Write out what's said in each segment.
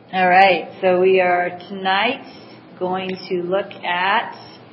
All right, so we are tonight going to look at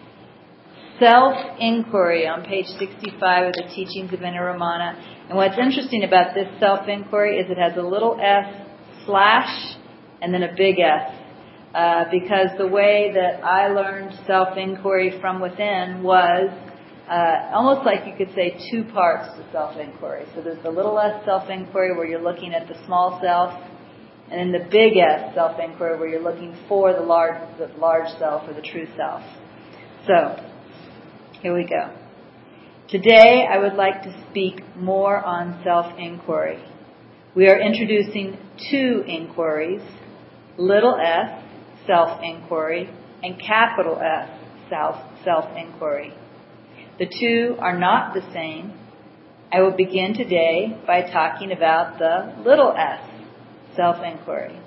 self-inquiry on page 65 of the Teachings of Innaramana. And what's interesting about this self-inquiry is it has a little s slash and then a big S. Because the way that I learned self-inquiry from within was almost like you could say two parts to self-inquiry. So there's the little s self-inquiry where you're looking at the small self, and then the big S self-inquiry where you're looking for the large self or the true self. So, here we go. Today I would like to speak more on self-inquiry. We are introducing two inquiries, little s, self-inquiry, and capital S, self-inquiry. The two are not the same. I will begin today by talking about the little s, self-inquiry.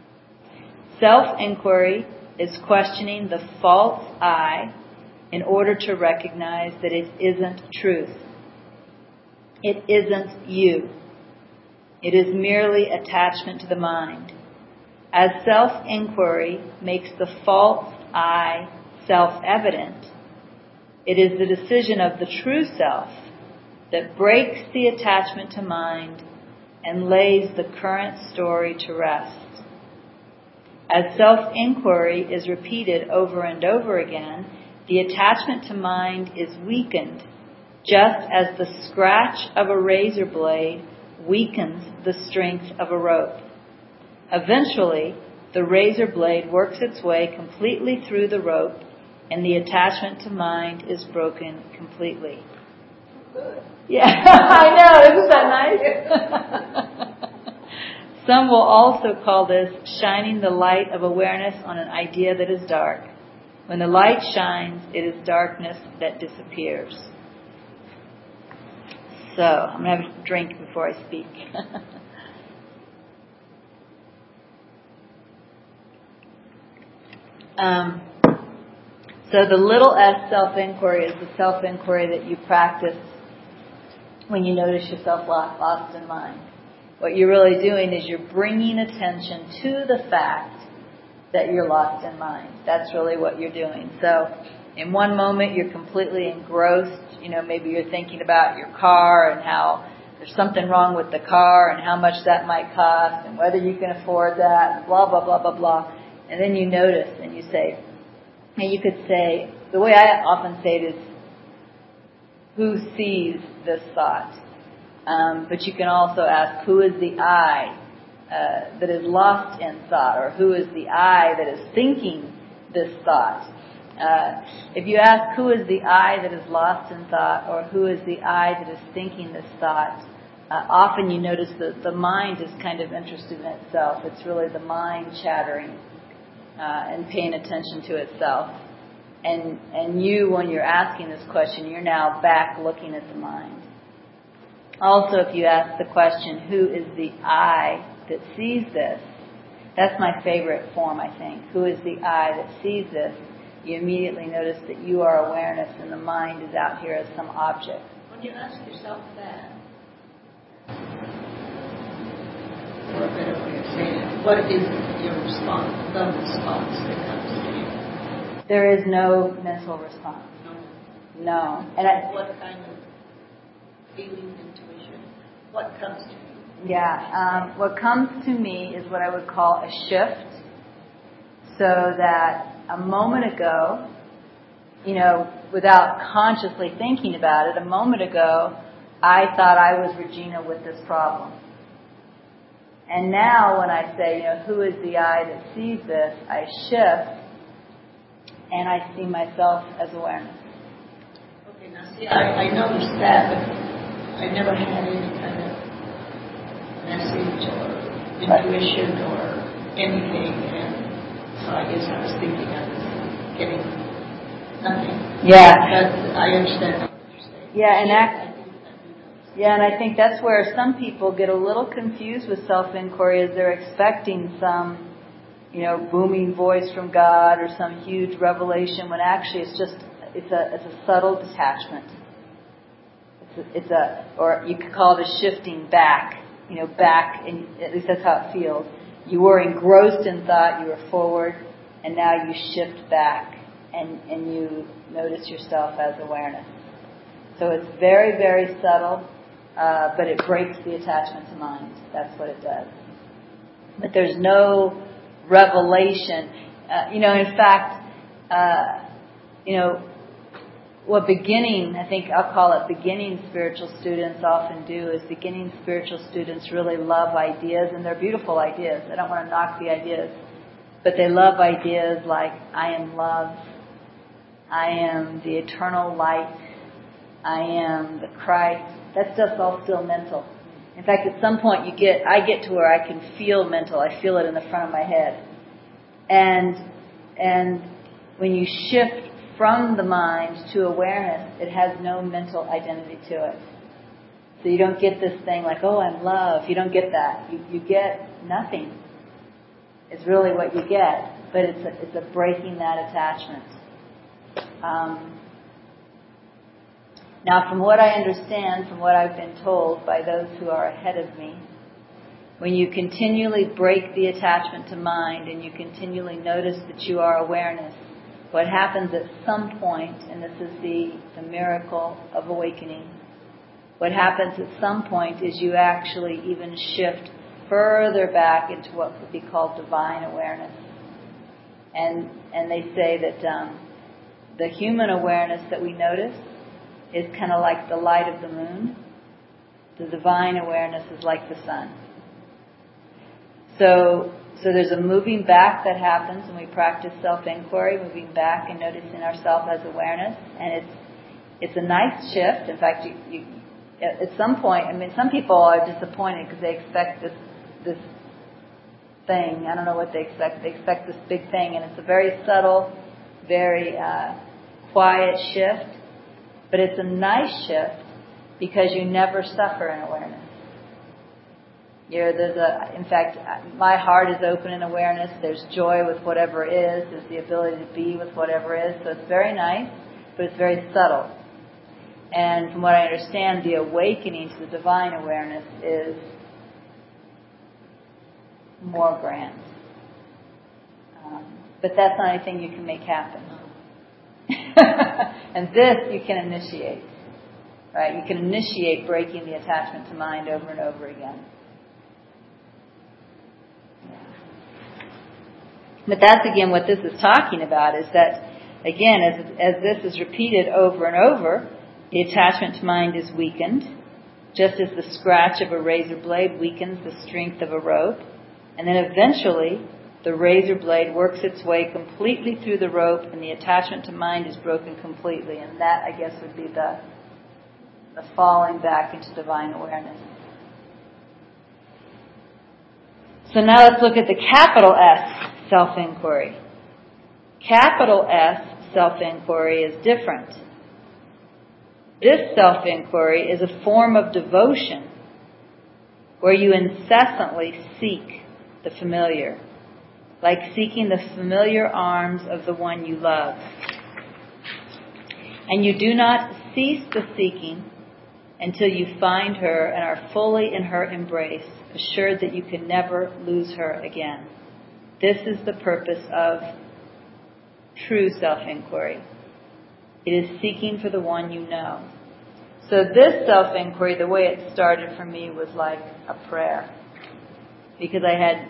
Self-inquiry is questioning the false I in order to recognize that it isn't truth. It isn't you. It is merely attachment to the mind. As self-inquiry makes the false I self-evident, it is the decision of the true self that breaks the attachment to mind and lays the current story to rest. As self-inquiry is repeated over and over again, the attachment to mind is weakened, just as the scratch of a razor blade weakens the strength of a rope. Eventually, the razor blade works its way completely through the rope, and the attachment to mind is broken completely. Yeah, I know, isn't that nice? Some will also call this shining the light of awareness on an idea that is dark. When the light shines, it is darkness that disappears. So, I'm going to have a drink before I speak. So the little s self-inquiry is the self-inquiry that you practice when you notice yourself lost in mind. What you're really doing is you're bringing attention to the fact that you're lost in mind. That's really what you're doing. So in one moment you're completely engrossed. Maybe you're thinking about your car and how there's something wrong with the car and how much that might cost and whether you can afford that, and blah, blah, blah, blah, blah. And then you notice and you say, and you could say, the way I often say it is, who sees this thought? But you can also ask, who is the I that is lost in thought? Or who is the I that is thinking this thought? If you ask, who is the I that is lost in thought? Or who is the I that is thinking this thought? Often you notice that the mind is kind of interested in itself. It's really the mind chattering and paying attention to itself. And you, when you're asking this question, you're now back looking at the mind. Also, if you ask the question, who is the I that sees this? That's my favorite form, I think. Who is the I that sees this? You immediately notice that you are awareness and the mind is out here as some object. When you ask yourself that, what is your response, the response that comes to you? There is no mental response. No. And what kind of feeling, intuition, what comes to you? Yeah, what comes to me is what I would call a shift, so that a moment ago, without consciously thinking about it, a moment ago, I thought I was Regina with this problem. And now when I say, who is the I that sees this, I shift and I see myself as awareness. Okay, now see, I noticed that, but I never had any kind of message or intuition or anything, and so I guess I was thinking I was getting nothing. Yeah. But I understand what you're saying. Yeah, and I think that's where some people get a little confused with self-inquiry, is they're expecting some, booming voice from God or some huge revelation, when actually it's a subtle detachment. Or you could call it a shifting back, back, and at least that's how it feels. You were engrossed in thought, you were forward, and now you shift back and you notice yourself as awareness. So it's very, very subtle, but it breaks the attachment to mind. That's what it does. But there's no revelation. In fact, what I think I'll call it beginning spiritual students often do is beginning spiritual students really love ideas, and they're beautiful ideas. I don't want to knock the ideas, but they love ideas like, I am love, I am the eternal light, I am the Christ. That's just all still mental. In fact, at some point I get to where I can feel mental. I feel it in the front of my head. And when you shift from the mind to awareness, it has no mental identity to it. So you don't get this thing like, oh, I'm love. You don't get that. You get nothing. Is really what you get. But it's a breaking that attachment. Now, from what I understand, from what I've been told by those who are ahead of me, when you continually break the attachment to mind and you continually notice that you are awareness, what happens at some point, and this is the miracle of awakening, what happens at some point is you actually even shift further back into what would be called divine awareness. And they say that the human awareness that we notice is kind of like the light of the moon. The divine awareness is like the sun. So there's a moving back that happens when we practice self-inquiry, moving back and noticing ourselves as awareness. And it's a nice shift. In fact, you at some point, some people are disappointed because they expect this thing. I don't know what they expect. They expect this big thing, and it's a very subtle, very quiet shift. But it's a nice shift because you never suffer in awareness. In fact, my heart is open in awareness. There's joy with whatever is. There's the ability to be with whatever is. So it's very nice, but it's very subtle. And from what I understand, the awakening to the divine awareness is more grand. But that's not anything you can make happen. And this you can initiate. Right? You can initiate breaking the attachment to mind over and over again. But that's again what this is talking about, is that, again, as this is repeated over and over, the attachment to mind is weakened, just as the scratch of a razor blade weakens the strength of a rope. And then eventually, the razor blade works its way completely through the rope, and the attachment to mind is broken completely. And that, I guess, would be the falling back into divine awareness. So now let's look at the capital S, self-inquiry. Capital S, self-inquiry, is different. This self-inquiry is a form of devotion where you incessantly seek the familiar, like seeking the familiar arms of the one you love. And you do not cease the seeking until you find her and are fully in her embrace, assured that you can never lose her again. This is the purpose of true self-inquiry. It is seeking for the one you know. So this self-inquiry, the way it started for me was like a prayer. Because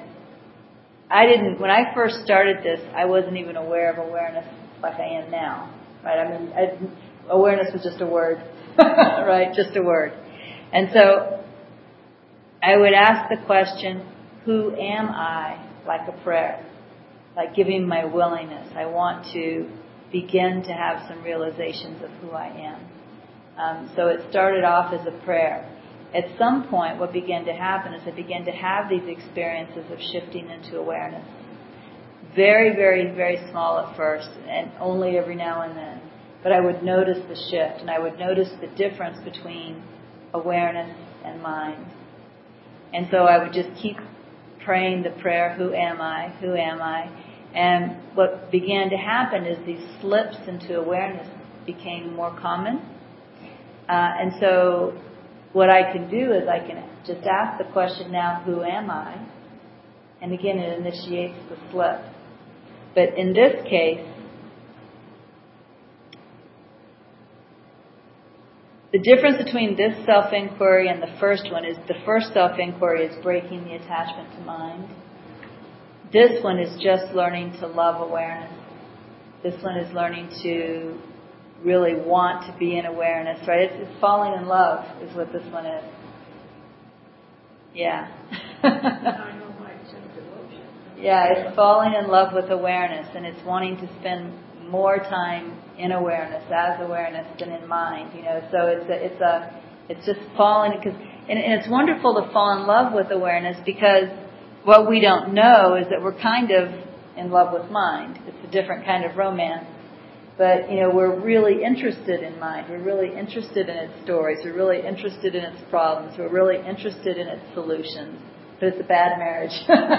when I first started this, I wasn't even aware of awareness like I am now. Right? Awareness was just a word. Right? Just a word. And so I would ask the question, who am I? Like a prayer. Like giving my willingness. I want to begin to have some realizations of who I am. So it started off as a prayer. At some point, what began to happen is I began to have these experiences of shifting into awareness. Very, very, very small at first, and only every now and then. But I would notice the shift, and I would notice the difference between awareness and mind. And so I would just keep praying the prayer, who am I? Who am I? And what began to happen is these slips into awareness became more common. And so what I can do is I can just ask the question now, who am I? And again, it initiates the slip. But in this case, the difference between this self-inquiry and the first one is the first self-inquiry is breaking the attachment to mind. This one is just learning to love awareness. This one is learning to really want to be in awareness, right? It's falling in love is what this one is. Yeah. Yeah, it's falling in love with awareness, and it's wanting to spend more time in awareness, as awareness, than in mind. So it's just falling, and it's wonderful to fall in love with awareness, because what we don't know is that we're kind of in love with mind. It's a different kind of romance. But, we're really interested in mind. We're really interested in its stories. We're really interested in its problems. We're really interested in its solutions. But it's a bad marriage.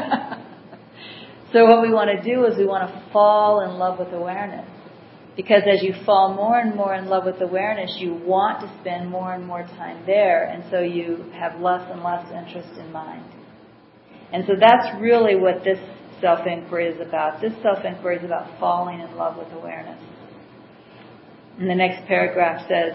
So what we want to do is we want to fall in love with awareness. Because as you fall more and more in love with awareness, you want to spend more and more time there. And so you have less and less interest in mind. And so that's really what this self-inquiry is about. This self-inquiry is about falling in love with awareness. And the next paragraph says,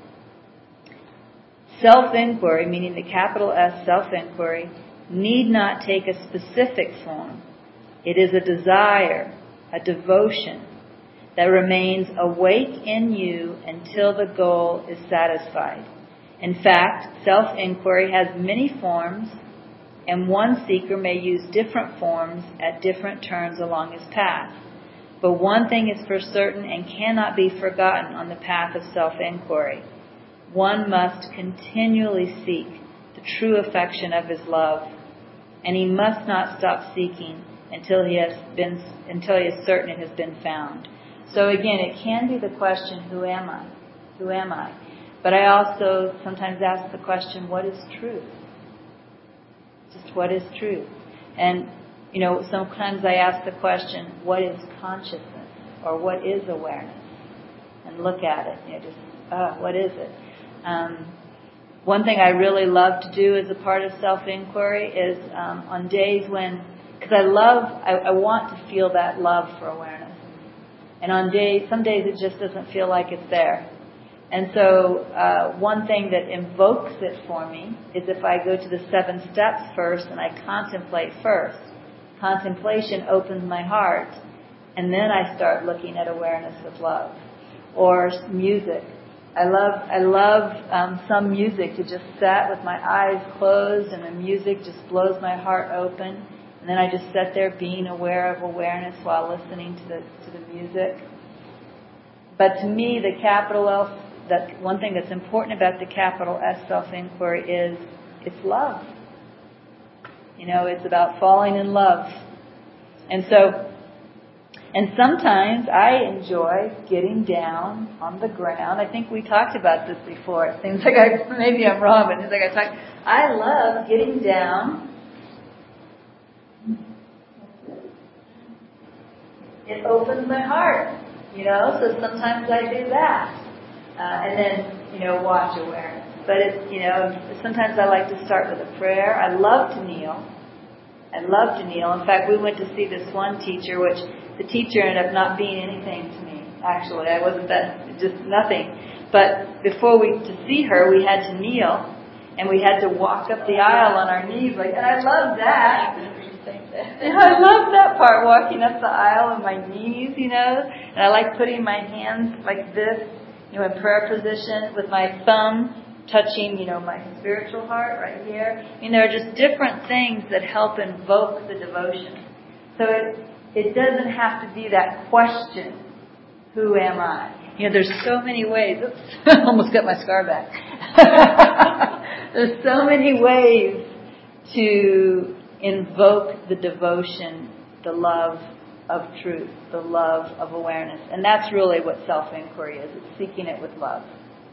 self-inquiry, meaning the capital S self-inquiry, need not take a specific form. It is a desire, a devotion, that remains awake in you until the goal is satisfied. In fact, self-inquiry has many forms, and one seeker may use different forms at different turns along his path. But one thing is for certain and cannot be forgotten on the path of self-inquiry. One must continually seek the true affection of his love, and he must not stop seeking until he is certain it has been found. So again, it can be the question, who am I? Who am I? But I also sometimes ask the question, what is truth? Just what is truth? And sometimes I ask the question, what is consciousness? Or what is awareness? And look at it. What is it? One thing I really love to do as a part of self-inquiry is on days when, because I want to feel that love for awareness. And some days it just doesn't feel like it's there. And so one thing that invokes it for me is if I go to the 7 steps first and I contemplate first. Contemplation opens my heart, and then I start looking at awareness with love. Or music. I love some music to just sit with my eyes closed, and the music just blows my heart open. And then I just sit there being aware of awareness while listening to the music. But to me, the capital L, that one thing that's important about the capital S self-inquiry is it's love. It's about falling in love. And sometimes I enjoy getting down on the ground. I think we talked about this before. It seems like maybe I'm wrong, but it seems like I love getting down. It opens my heart, so sometimes I do that. And then, watch awareness. But sometimes I like to start with a prayer. I love to kneel. In fact, we went to see this one teacher, which the teacher ended up not being anything to me. Actually, I wasn't just nothing. But before to see her, we had to kneel, and we had to walk up the aisle on our knees, and I love that. I love that part, walking up the aisle on my knees, and I like putting my hands like this, in prayer position with my thumb touching, my spiritual heart right here. There are just different things that help invoke the devotion. So it doesn't have to be that question, who am I? There's so many ways. Oops, almost got my scar back. There's so many ways to invoke the devotion, the love of truth, the love of awareness. And that's really what self-inquiry is. It's seeking it with love.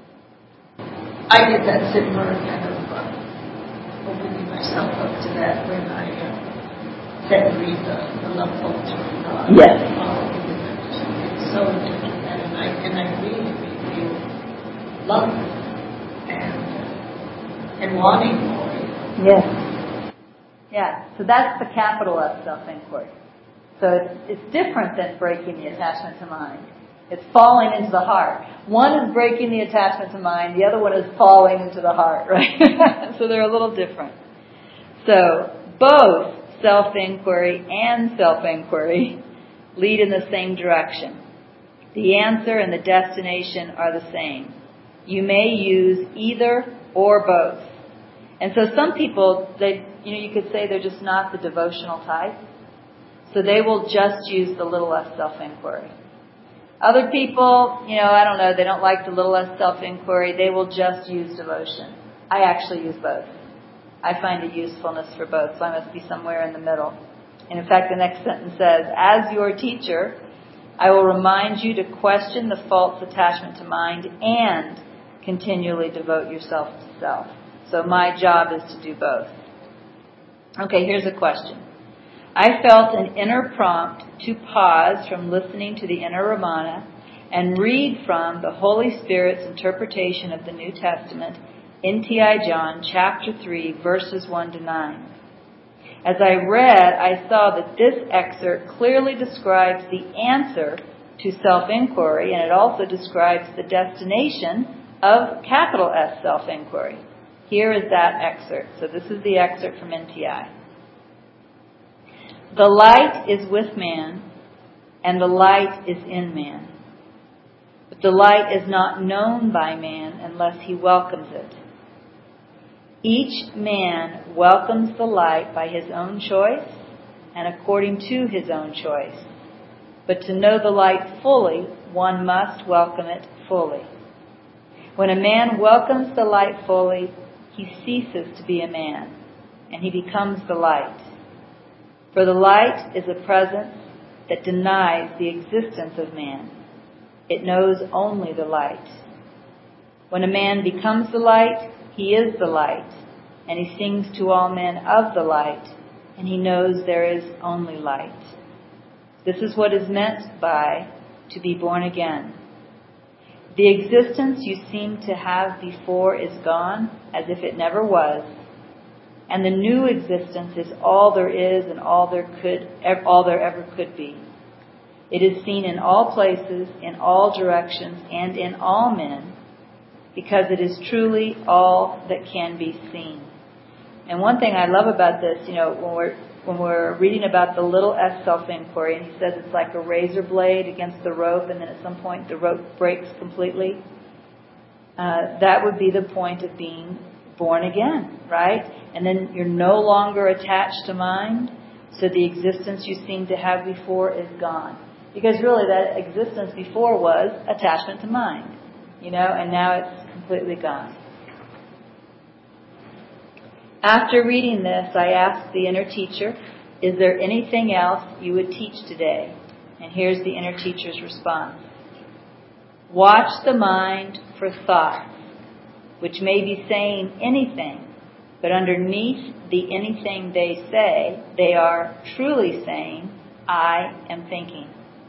I did that similar kind of opening myself up to that when I said read the love poetry of God. Yes. It's so different, and I really feel love and wanting more. Yes. Yeah, so that's the capital S self-inquiry. So it's different than breaking the attachment to mind. It's falling into the heart. One is breaking the attachment to mind. The other one is falling into the heart, right? So they're a little different. So both self-inquiry and self-inquiry lead in the same direction. The answer and the destination are the same. You may use either or both. And so some people, you could say they're just not the devotional type. So they will just use the little s self-inquiry. Other people, I don't know, they don't like the little s self-inquiry. They will just use devotion. I actually use both. I find a usefulness for both, so I must be somewhere in the middle. And in fact, the next sentence says, as your teacher, I will remind you to question the false attachment to mind and continually devote yourself to self. So my job is to do both. Okay, here's a question. I felt an inner prompt to pause from listening to the inner Ramana and read from the Holy Spirit's interpretation of the New Testament, N.T.I. John, chapter 3, verses 1 to 9. As I read, I saw that this excerpt clearly describes the answer to self-inquiry, and it also describes the destination of capital S self-inquiry. Here is that excerpt. So this is the excerpt from N.T.I. The light is with man, and the light is in man. But the light is not known by man unless he welcomes it. Each man welcomes the light by his own choice and according to his own choice. But to know the light fully, one must welcome it fully. When a man welcomes the light fully, he ceases to be a man, and he becomes the light. For the light is a presence that denies the existence of man. It knows only the light. When a man becomes the light, he is the light, and he sings to all men of the light, and he knows there is only light. This is what is meant by to be born again. The existence you seem to have before is gone, as if it never was, and the new existence is all there is and all there ever could be. It is seen in all places, in all directions, and in all men, because it is truly all that can be seen. And one thing I love about this, when we're reading about the little s self-inquiry, and he says it's like a razor blade against the rope, and then at some point the rope breaks completely. That would be the point of being born again, right? And then you're no longer attached to mind, so the existence you seem to have before is gone. Because really that existence before was attachment to mind, and now it's completely gone. After reading this, I asked the inner teacher, is there anything else you would teach today? And here's the inner teacher's response. Watch the mind for thoughts, which may be saying anything, but underneath the anything they say, they are truly saying, I am thinking.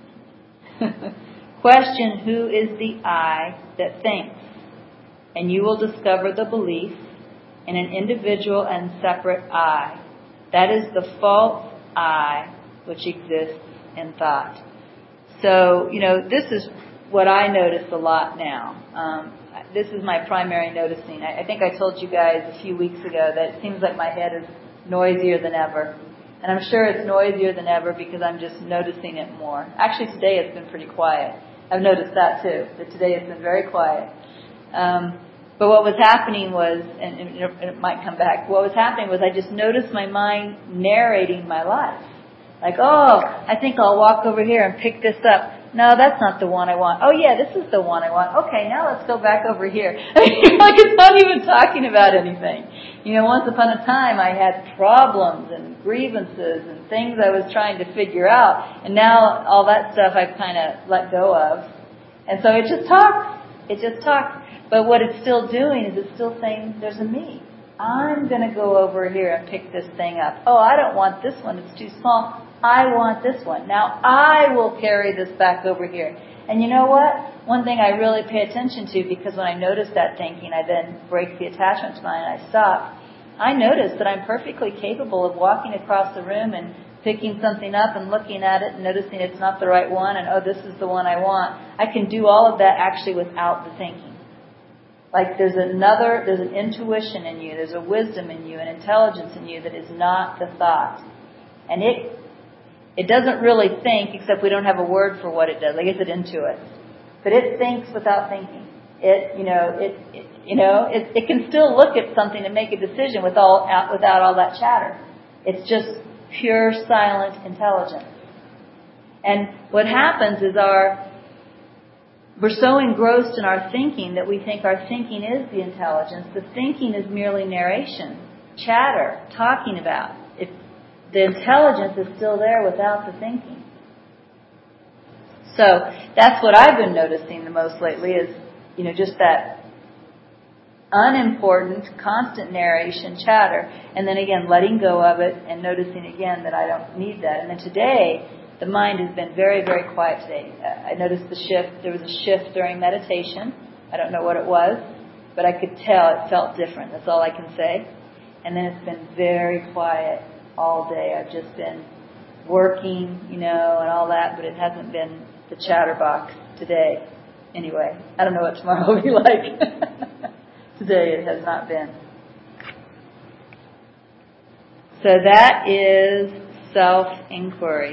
Question who is the I that thinks, and you will discover the belief in an individual and separate I. That is the false I which exists in thought. So, this is what I notice a lot now. This is my primary noticing. I think I told you guys a few weeks ago that it seems like my head is noisier than ever. And I'm sure it's noisier than ever because I'm just noticing it more. Actually, today it's been pretty quiet. I've noticed that too, that today it's been very quiet. But what was happening was, and it might come back, what was happening was I just noticed my mind narrating my life. Like, I think I'll walk over here and pick this up. No, that's not the one I want. Oh yeah, this is the one I want. Okay, now let's go back over here. Like it's not even talking about anything. Once upon a time I had problems and grievances and things I was trying to figure out. And now all that stuff I've kind of let go of. And so it just talks. It just talks. But what it's still doing is it's still saying, there's a me. I'm going to go over here and pick this thing up. Oh, I don't want this one. It's too small. I want this one. Now I will carry this back over here. And you know what? One thing I really pay attention to, because when I notice that thinking, I then break the attachment to mine and I stop. I notice that I'm perfectly capable of walking across the room and picking something up and looking at it and noticing it's not the right one and, oh, this is the one I want. I can do all of that actually without the thinking. Like there's an intuition in you, there's a wisdom in you, an intelligence in you that is not the thought. And it doesn't really think, except we don't have a word for what it does. I guess it intuits. But it thinks without thinking. It can still look at something and make a decision without all that chatter. It's just pure, silent intelligence. And what happens is we're so engrossed in our thinking that we think our thinking is the intelligence. The thinking is merely narration, chatter, talking about. The intelligence is still there without the thinking. So that's what I've been noticing the most lately is, just that unimportant, constant narration, chatter, and then again letting go of it and noticing again that I don't need that. And then today, the mind has been very, very quiet today. I noticed the shift. There was a shift during meditation. I don't know what it was, but I could tell it felt different. That's all I can say. And then it's been very quiet all day. I've just been working, and all that, but it hasn't been the chatterbox today. Anyway, I don't know what tomorrow will be like. Today it has not been. So that is self-inquiry.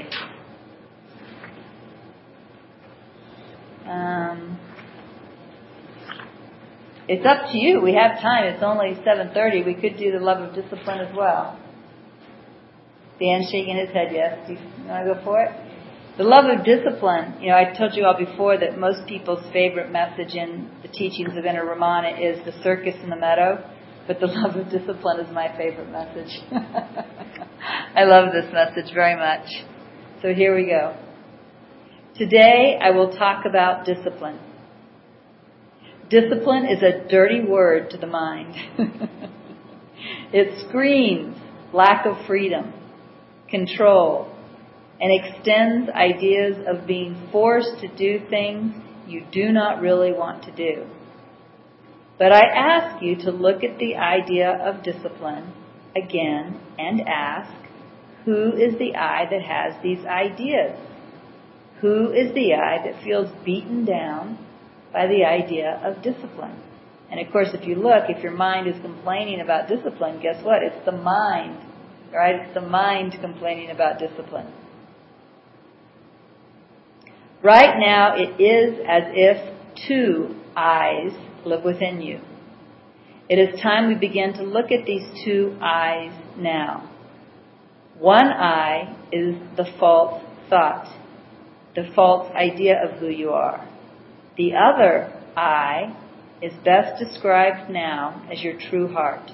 It's up to you. We have time. It's only 7:30. We could do the love of discipline as well. Dan's shaking his head yes. Do you want to go for it? The love of discipline, I told you all before that most people's favorite message in the teachings of Inner Ramana is the circus in the meadow, but the love of discipline is my favorite message. I love this message very much. So here we go. Today I will talk about discipline. Discipline is a dirty word to the mind. It screams lack of freedom, control, and extends ideas of being forced to do things you do not really want to do. But I ask you to look at the idea of discipline again and ask, who is the I that has these ideas? Who is the I that feels beaten down by the idea of discipline? And of course, if you look, if your mind is complaining about discipline, guess what? It's the mind, right? It's the mind complaining about discipline. Right now, it is as if two I's live within you. It is time we begin to look at these two I's now. One I is the false thought, the false idea of who you are. The other I is best described now as your true heart.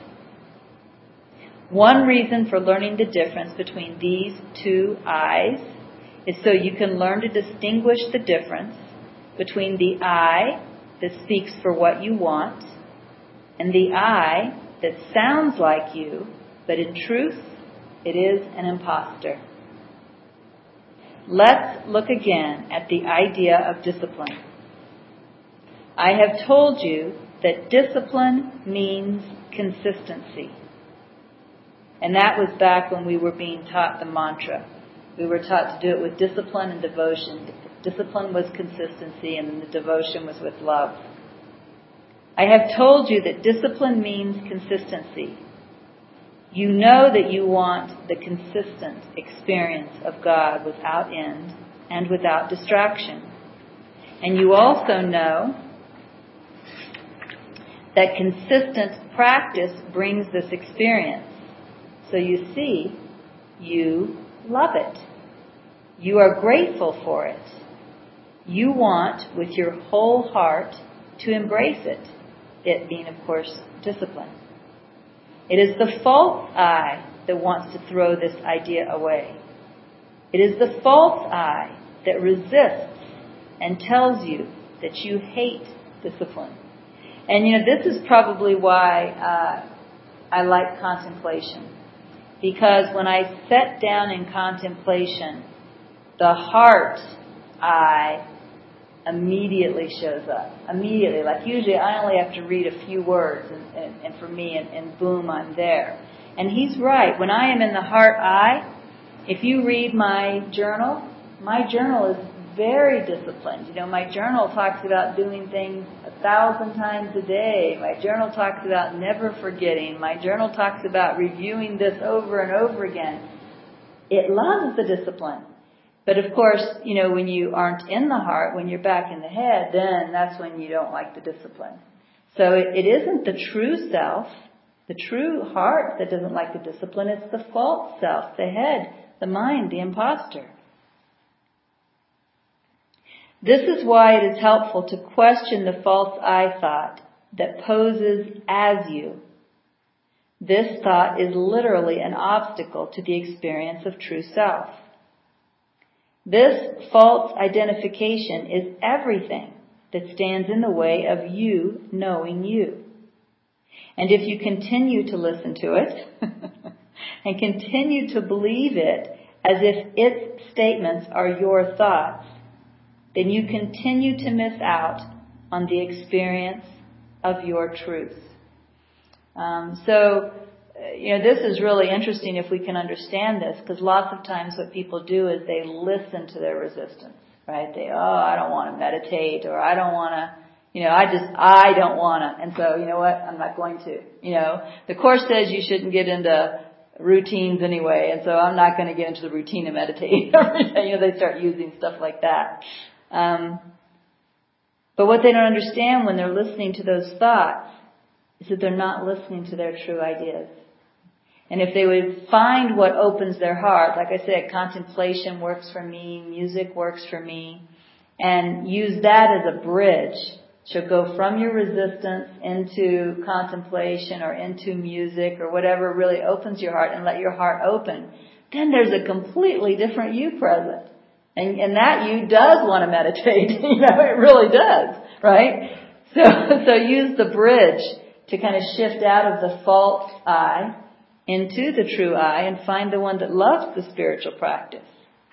One reason for learning the difference between these two I's is so you can learn to distinguish the difference between the I that speaks for what you want and the I that sounds like you, but in truth, it is an imposter. Let's look again at the idea of discipline. I have told you that discipline means consistency. And that was back when we were being taught the mantra. We were taught to do it with discipline and devotion. Discipline was consistency and the devotion was with love. I have told you that discipline means consistency. You know that you want the consistent experience of God without end and without distraction. And you also know that consistent practice brings this experience. So you see, you love it. You are grateful for it. You want, with your whole heart, to embrace it. It being, of course, discipline. It is the false I that wants to throw this idea away. It is the false I that resists and tells you that you hate discipline. And this is probably why I like contemplation. Because when I set down in contemplation, the heart I immediately shows up. Immediately. Like usually I only have to read a few words and for me and boom, I'm there. And he's right. When I am in the heart eye, if you read my journal is very disciplined. You know, my journal talks about doing things 1,000 times a day. My journal talks about never forgetting. My journal talks about reviewing this over and over again. It loves the discipline. But of course, you know, when you aren't in the heart, when you're back in the head, then that's when you don't like the discipline. So it isn't the true self, the true heart that doesn't like the discipline. It's the false self, the head, the mind, the imposter. This is why it is helpful to question the false I thought that poses as you. This thought is literally an obstacle to the experience of true self. This false identification is everything that stands in the way of you knowing you. And if you continue to listen to it and continue to believe it as if its statements are your thoughts, then you continue to miss out on the experience of your truth. This is really interesting if we can understand this, because lots of times what people do is they listen to their resistance, right? I don't want to meditate, or I don't want to, I don't want to. And so, you know what? I'm not going to. The Course says you shouldn't get into routines anyway, and so I'm not going to get into the routine of meditating every day. They start using stuff like that. But what they don't understand when they're listening to those thoughts is that they're not listening to their true ideas. And if they would find what opens their heart, like I said, contemplation works for me, music works for me, and use that as a bridge to go from your resistance into contemplation or into music or whatever really opens your heart, and let your heart open, then there's a completely different you present. And that you does want to meditate. It really does, right? So use the bridge to kind of shift out of the false I into the true I and find the one that loves the spiritual practice.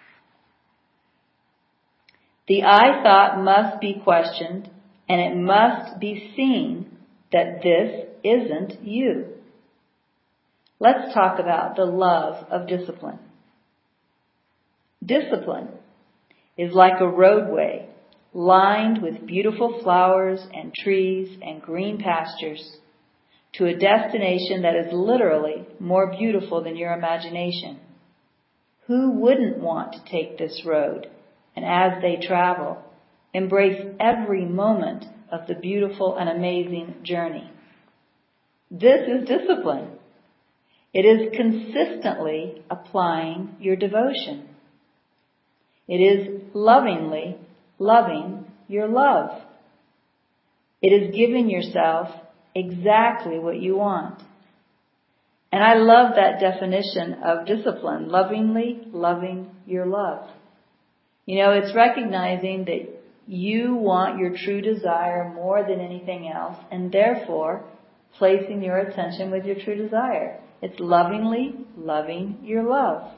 The I thought must be questioned, and it must be seen that this isn't you. Let's talk about the love of discipline. Discipline is like a roadway lined with beautiful flowers and trees and green pastures to a destination that is literally more beautiful than your imagination. Who wouldn't want to take this road and, as they travel, embrace every moment of the beautiful and amazing journey? This is discipline. It is consistently applying your devotion. It is lovingly loving your love. It is giving yourself exactly what you want. And I love that definition of discipline, lovingly loving your love. It's recognizing that you want your true desire more than anything else, and therefore placing your attention with your true desire. It's lovingly loving your love.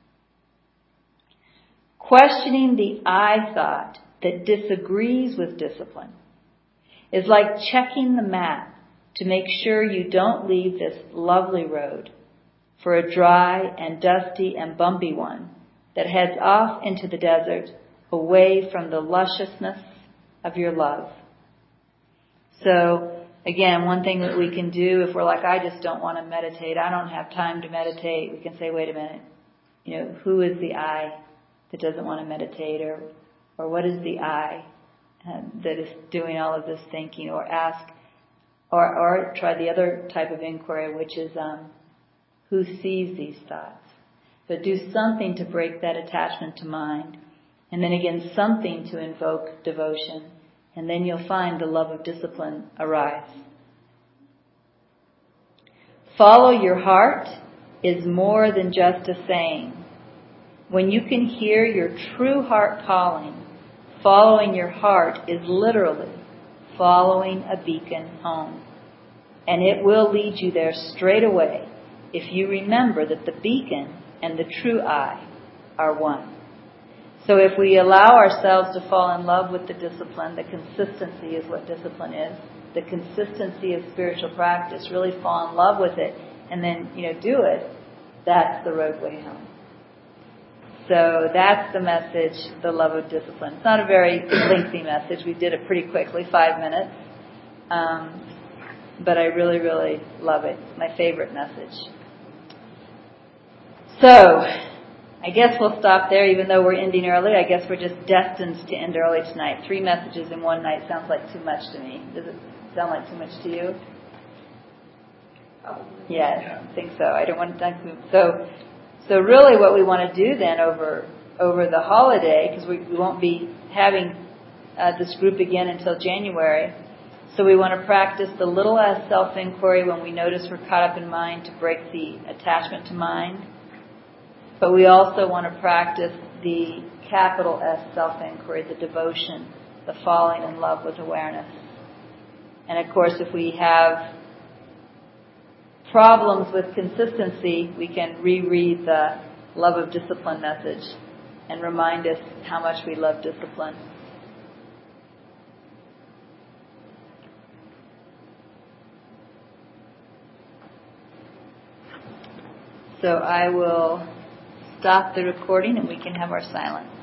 Questioning the I thought that disagrees with discipline is like checking the map to make sure you don't leave this lovely road for a dry and dusty and bumpy one that heads off into the desert away from the lusciousness of your love. So, again, one thing that we can do if we're like, I just don't want to meditate, I don't have time to meditate, we can say, wait a minute, who is the I that doesn't want to meditate, or what is the I that is doing all of this thinking, or ask, or try the other type of inquiry, which is who sees these thoughts. But do something to break that attachment to mind, and then again something to invoke devotion, and then you'll find the love of discipline arise. Follow your heart is more than just a saying. When you can hear your true heart calling, following your heart is literally following a beacon home. And it will lead you there straight away if you remember that the beacon and the true I are one. So if we allow ourselves to fall in love with the discipline, the consistency is what discipline is, the consistency of spiritual practice, really fall in love with it, and then, do it, that's the roadway home. So that's the message, the love of discipline. It's not a very lengthy message. We did it pretty quickly, 5 minutes. But I really, really love it. It's my favorite message. So, I guess we'll stop there, even though we're ending early. I guess we're just destined to end early tonight. 3 messages in one night sounds like too much to me. Does it sound like too much to you? Yeah, I think so. I don't want to. So really, what we want to do then over the holiday, because we won't be having this group again until January. So we want to practice the little s self-inquiry when we notice we're caught up in mind to break the attachment to mind. But we also want to practice the capital S self-inquiry, the devotion, the falling in love with awareness. And of course, if we have problems with consistency, we can reread the love of discipline message and remind us how much we love discipline. So I will stop the recording and we can have our silence.